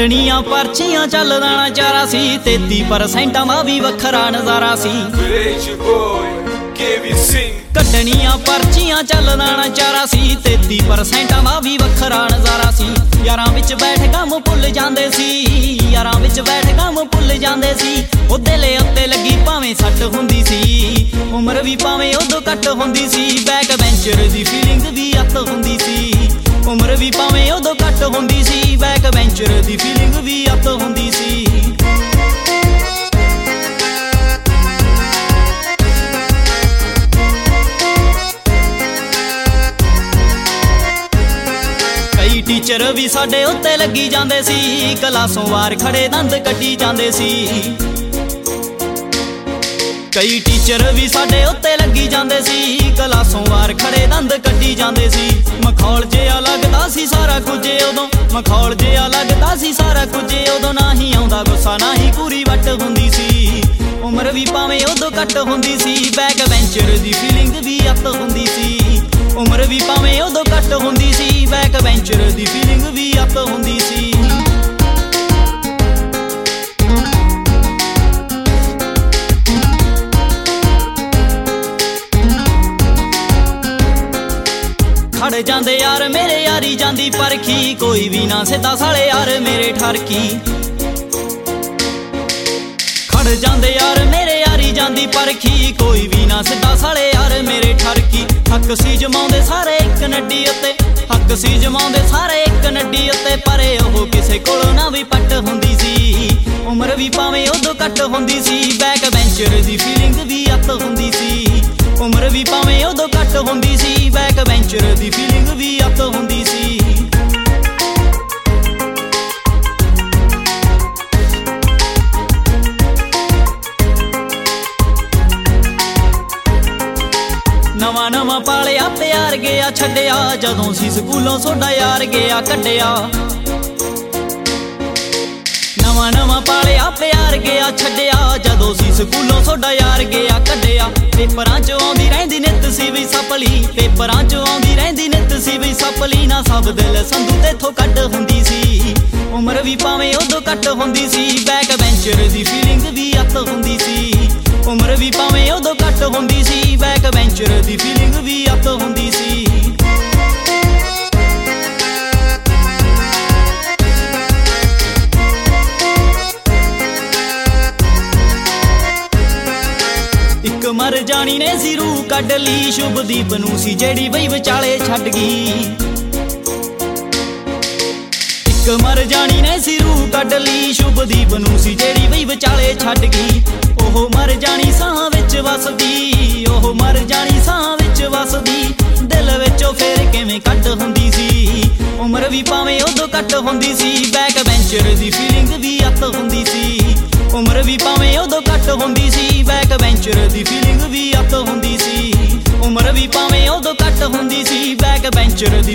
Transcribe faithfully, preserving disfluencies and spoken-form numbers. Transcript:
ਕੱਢਣੀਆਂ ਪਰਚੀਆਂ ਚੱਲਦਾ ਨਾ ਚਾਰਾ ਸੀ ਤੇਤੀ ਪਰਸੈਂਟਾਂ ਦਾ ਵੀ ਵੱਖਰਾ ਨਜ਼ਾਰਾ ਸੀ ਕੱਢਣੀਆਂ ਪਰਚੀਆਂ ਚੱਲਦਾ ਨਾ ਚਾਰਾ ਸੀ ਤੇਤੀ ਪਰਸੈਂਟਾਂ ਦਾ ਵੀ ਵੱਖਰਾ ਨਜ਼ਾਰਾ ਸੀ ਯਾਰਾਂ ਵਿੱਚ ਬੈਠ ਗਮ ਭੁੱਲ ਜਾਂਦੇ ਸੀ ਯਾਰਾਂ ਵਿੱਚ ਬੈਠ ਗਮ ਭੁੱਲ ਜਾਂਦੇ ਸੀ ਉਹ ਦਿਲ ਉੱਤੇ ਲੱਗੀ ਭਾਵੇਂ ਸੱਟ ਹੁੰਦੀ ਸੀ ਉਮਰ ਵੀ ਭਾਵੇਂ ਉਦੋਂ ਘੱਟ ਹੁੰਦੀ ਸੀ ਬੈਕ ਬੈਂਚਰ ਦੀ ਫੀਲਿੰਗ ਵੀ ਅੱਤ ਹੁੰਦੀ ਸੀ ਉਮਰ ਵੀ ਭਾਵੇਂ ਉਦੋਂ ਘੱਟ ਹੁੰਦੀ ਸੀ ਬੈਕ ਬੈਂਚਰ ਦੀ ਫੀਲਿੰਗ ਵੀ ਅੱਤ ਹੁੰਦੀ ਸੀ ਕਈ ਟੀਚਰ ਵੀ ਸਾਡੇ ਉੱਤੇ ਲੱਗੀ ਜਾਂਦੇ ਸੀ ਕਲਾਸੋਂ ਵਾਰ ਖੜੇ ਦੰਦ ਕੱਢੀ ਜਾਂਦੇ ਸੀ ਕਈ ਟੀਚਰ ਵੀ ਸਾਡੇ ਉੱਤੇ ਲੱਗੀ ਜਾਂਦੇ ਸੀ ਕਲਾਸੋਂ ਵਾਰ ਖੜੇ ਦੰਦ ਕੱਢੀ ਜਾਂਦੇ ਸੀ ਮਖੌਲ ਜਿਹਾ ਲੱਗਦਾ ਸੀ ਸਾਰਾ ਕੁਝ ਉਦੋਂ ਮਖੌਲ ਜਿਹਾ ਲੱਗਦਾ ਸੀ ਸਾਰਾ ਕੁਝ ਉਦੋਂ ਨਾ ਹੀ ਆਉਂਦਾ ਗੁੱਸਾ ਨਾ ਹੀ ਪੂਰੀ ਵੱਟ ਹੁੰਦੀ ਸੀ ਉਮਰ ਵੀ ਭਾਵੇਂ ਉਦੋਂ ਘੱਟ ਹੁੰਦੀ ਸੀ ਬੈਕ ਬੈਂਚਰ ਦੀ ਫੀਲਿੰਗ ਵੀ ਅੱਤ ਹੁੰਦੀ ਸੀ ਉਮਰ ਵੀ ਭਾਵੇਂ ਉਦੋਂ ਘੱਟ ਹੁੰਦੀ ਸੀ ਬੈਕ ਬੈਂਚਰ ਦੀ ਫੀਲਿੰਗ ਵੀ ਅੱਤ ਹੁੰਦੀ ਸੀ ਖੜ ਜਾਂਦੇ ਯਾਰ ਮੇਰੇ ਯਾਰੀ ਜਾਂਦੀ ਪਰਖੀ ਕੋਈ ਵੀ ਨਾ ਸਿੱਧਾ ਸਾਲੇ ਯਾਰ ਮੇਰੇ ਠਰਕੀ ਖੜ ਜਾਂਦੇ ਯਾਰ ਮੇਰੇ ਯਾਰੀ ਜਾਂਦੀ ਪਰਖੀ ਕੋਈ ਵੀ ਨਾ ਸਿੱਧਾ ਸਾਲੇ ਯਾਰ ਮੇਰੇ ਠਰਕੀ ਹੱਕ ਸੀ ਜਮਾਉਂਦੇ ਸਾਰੇ ਇੱਕ ਨੱਡੀ ਉੱਤੇ ਹੱਕ ਸੀ ਜਮਾਉਂਦੇ ਸਾਰੇ ਇੱਕ ਨੱਡੀ ਉੱਤੇ ਪਰ ਉਹ ਕਿਸੇ ਕੋਲੋਂ ਨਾ ਵੀ ਪੱਟ ਹੁੰਦੀ ਸੀ ਉਮਰ ਵੀ ਭਾਵੇਂ ਉਦੋਂ ਘੱਟ ਹੁੰਦੀ ਸੀ ਬੈਕ ਬੈਂਚਰ ਦੀ ਫੀਲਿੰਗ ਵੀ ਅੱਤ ਹੁੰਦੀ ਸੀ ਉਮਰ ਵੀ ਭਾਵੇਂ ਉਦੋਂ ਘੱਟ ਹੁੰਦੀ ਸੀ ਬੈਕ ਬੈਂਚਰ ਦੀ ਫੀਲਿੰਗ ਵੀ ਅੱਤ ਹੁੰਦੀ ਸੀ ਨਵਾਂ ਨਵਾਂ ਪਾਲਿਆ ਪਿਆਰ ਗਿਆ ਛੱਡਿਆ ਜਦੋਂ ਸੀ ਸਕੂਲੋਂ ਸੋਡਾ ਯਾਰ ਗਿਆ ਕੱਢਿਆ ਨਵਾਂ ਨਵਾਂ ਪਾਲਿਆ ਪਿਆਰ ਗਿਆ ਛੱਡਿਆ ਜਦੋਂ ਸੀ ਸਕੂਲੋਂ ਸੋਡਾ ਯਾਰ ਗਿਆ ਕੱਢਿਆ ਪੇਪਰਾਂ 'ਚ ਆਉਂਦੀ ਰਹਿੰਦੀ ਨਿੱਤ ਸੀ ਵੀ ਸਪਲੀ ਪੇਪਰਾਂ 'ਚ ਆਉਂਦੀ ਰਹਿੰਦੀ ਨਿੱਤ ਸੀ ਵੀ ਸਪਲੀ ਨਾ ਸਭ ਦਿਲ ਸੰਧੂ ਤੇਥੋਂ ਕੱਢ ਹੁੰਦੀ ਸੀ ਉਮਰ ਵੀ ਭਾਵੇਂ ਉਦੋਂ ਘੱਟ ਹੁੰਦੀ ਸੀ ਬੈਕ ਬੈਂਚਰ ਦੀ ਫੀਲਿੰਗ ਵੀ ਅੱਤ ਹੁੰਦੀ ਸੀ ਉਮਰ ਵੀ ਭਾਵੇਂ ਉਦੋਂ ਘੱਟ ਹੁੰਦੀ ਸੀ ਬੈਕ ਬੈਂਚਰ ਦੀ ਫੀਲਿੰਗ ਵੀ ਅੱਤ ਹੁੰਦੀ ਸੀ ਇੱਕ ਮਰ ਜਾਣੀ ਨੇ ਸੀ ਰੂਹ ਕੱਢ ਲਈ ਸ਼ੁਭਦੀਪ ਨੂੰ ਸੀ ਜਿਹੜੀ ਬਈ ਵਿਚਾਲੇ ਛੱਡ ਗਈ ਇੱਕ ਮਰ ਜਾਣੀ ਨੇ ਸੀ ਰੂਹ ਕੱਢ ਲਈ ਸ਼ੁਭਦੀਪ ਨੂੰ ਸੀ ਜਿਹੜੀ ਬਈ ਵਿਚਾਲੇ ਛੱਡ ਗਈ ਉਹ ਮਰ ਜਾਣੀ ਸਾਹ ਵਿੱਚ ਵਸਦੀ ਉਹ ਮਰ ਜਾਣੀ ਸਾਹ ਵਿੱਚ ਵਸਦੀ ਦਿਲ ਵਿੱਚੋਂ ਫੇਰ ਕਿਵੇਂ ਕੱਢ ਹੁੰਦੀ ਸੀ ਉਮਰ ਵੀ ਭਾਵੇਂ ਉਦੋਂ ਘੱਟ ਹੁੰਦੀ ਸੀ ਬੈਕ ਬੈਂਚਰ ਦੀ ਫੀਲਿੰਗ ਵੀ ਅੱਤ ਹੁੰਦੀ ਸੀ ਉਮਰ ਵੀ ਭਾਵੇਂ ਉਦੋਂ ਘੱਟ ਹੁੰਦੀ ਸੀ ਬੈਕ ਬੈਂਚਰ ਦੀ ਫੀਲਿੰਗ ਵੀ ਅੱਤ ਹੁੰਦੀ ਸੀ ਉਮਰ ਵੀ ਭਾਵੇਂ ਉਦੋਂ ਘੱਟ ਹੁੰਦੀ ਸੀ ਬੈਕ ਬੈਂਚਰ ਦੀ